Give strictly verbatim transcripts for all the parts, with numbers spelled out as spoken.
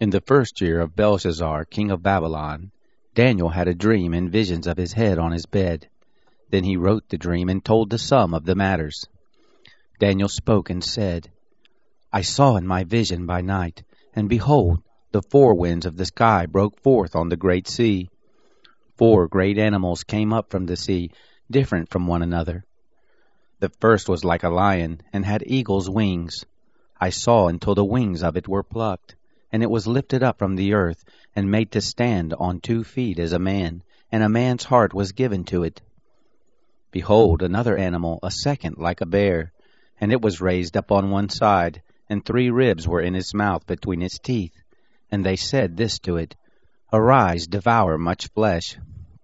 In the first year of Belshazzar, king of Babylon, Daniel had a dream and visions of his head on his bed. Then he wrote the dream and told the sum of the matters. Daniel spoke and said, I saw in my vision by night, and behold, the four winds of the sky broke forth on the great sea. Four great animals came up from the sea, different from one another. The first was like a lion, and had eagle's wings. I saw until the wings of it were plucked, and it was lifted up from the earth, and made to stand on two feet as a man, and a man's heart was given to it. Behold, another animal, a second like a bear, and it was raised up on one side, and three ribs were in its mouth between its teeth. And they said this to it, Arise, devour much flesh.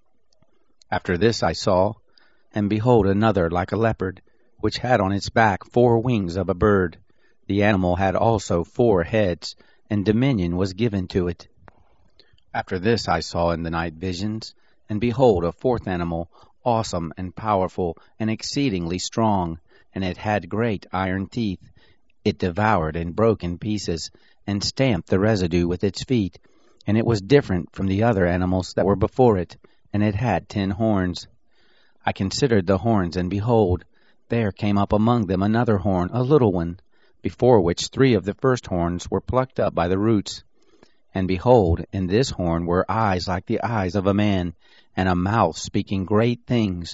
After this I saw, and behold another like a leopard, which had on its back four wings of a bird. The animal had also four heads, and dominion was given to it. After this I saw in the night visions, and behold a fourth animal, awesome and powerful, and exceedingly strong, and it had great iron teeth. It devoured and broke in pieces, and stamped the residue with its feet, and it was different from the other animals that were before it, and it had ten horns. I considered the horns, and behold, there came up among them another horn, a little one, before which three of the first horns were plucked up by the roots. And behold, in this horn were eyes like the eyes of a man, and a mouth speaking great things.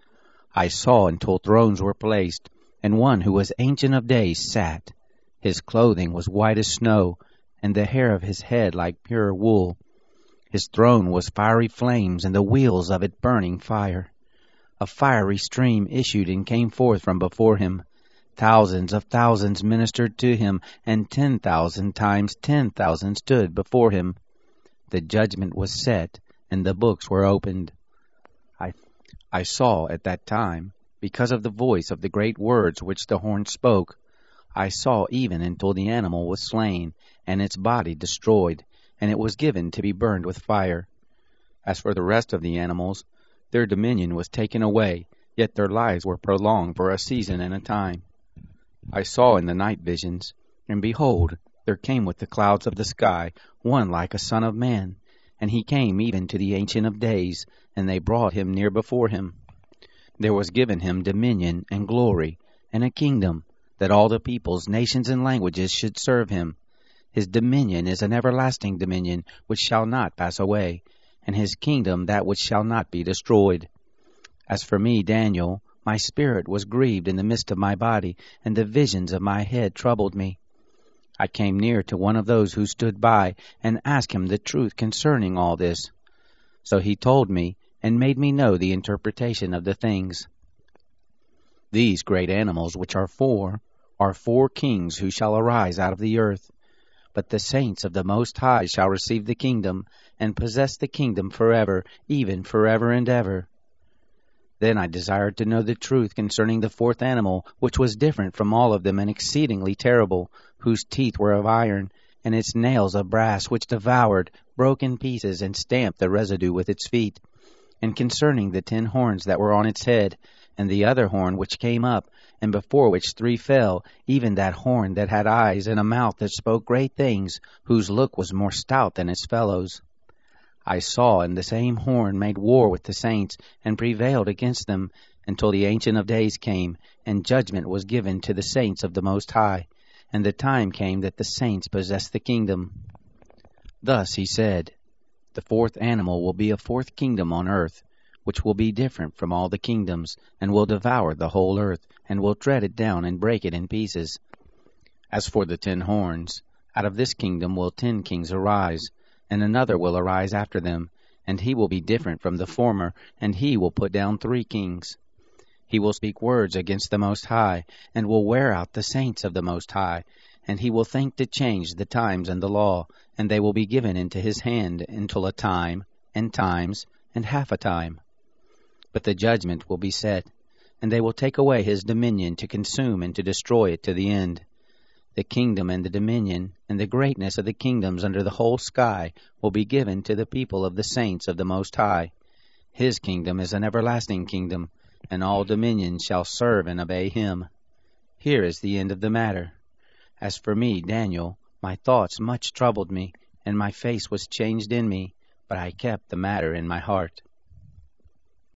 I saw until thrones were placed, and one who was ancient of days sat. His clothing was white as snow, and the hair of his head like pure wool. His throne was fiery flames, and the wheels of it burning fire. A fiery stream issued and came forth from before him. Thousands of thousands ministered to him, and ten thousand times ten thousand stood before him. The judgment was set, and the books were opened. I, I saw at that time, because of the voice of the great words which the horn spoke, I saw even until the animal was slain, and its body destroyed, and it was given to be burned with fire. As for the rest of the animals, their dominion was taken away, yet their lives were prolonged for a season and a time. I saw in the night visions, and behold, there came with the clouds of the sky one like a son of man, and he came even to the Ancient of Days, and they brought him near before him. There was given him dominion and glory, and a kingdom, that all the peoples, nations, and languages should serve him. His dominion is an everlasting dominion, which shall not pass away, and his kingdom that which shall not be destroyed. As for me, Daniel, my spirit was grieved in the midst of my body, and the visions of my head troubled me. I came near to one of those who stood by, and asked him the truth concerning all this. So he told me, and made me know the interpretation of the things. These great animals, which are four, are four kings who shall arise out of the earth. But the saints of the Most High shall receive the kingdom, and possess the kingdom forever, even forever and ever. Then I desired to know the truth concerning the fourth animal, which was different from all of them and exceedingly terrible, whose teeth were of iron, and its nails of brass, which devoured, broke in pieces, and stamped the residue with its feet. And concerning the ten horns that were on its head, and the other horn which came up, and before which three fell, even that horn that had eyes and a mouth that spoke great things, whose look was more stout than its fellows. I saw, and the same horn made war with the saints, and prevailed against them, until the Ancient of Days came, and judgment was given to the saints of the Most High, and the time came that the saints possessed the kingdom. Thus he said, The fourth animal will be a fourth kingdom on earth, which will be different from all the kingdoms, and will devour the whole earth, and will tread it down and break it in pieces. As for the ten horns, out of this kingdom will ten kings arise, and another will arise after them, and he will be different from the former, and he will put down three kings. He will speak words against the Most High, and will wear out the saints of the Most High, and he will think to change the times and the law, and they will be given into his hand until a time, and times, and half a time. But the judgment will be set, and they will take away his dominion to consume and to destroy it to the end. The kingdom and the dominion and the greatness of the kingdoms under the whole sky will be given to the people of the saints of the Most High. His kingdom is an everlasting kingdom, and all dominions shall serve and obey him. Here is the end of the matter. As for me, Daniel, my thoughts much troubled me, and my face was changed in me, but I kept the matter in my heart.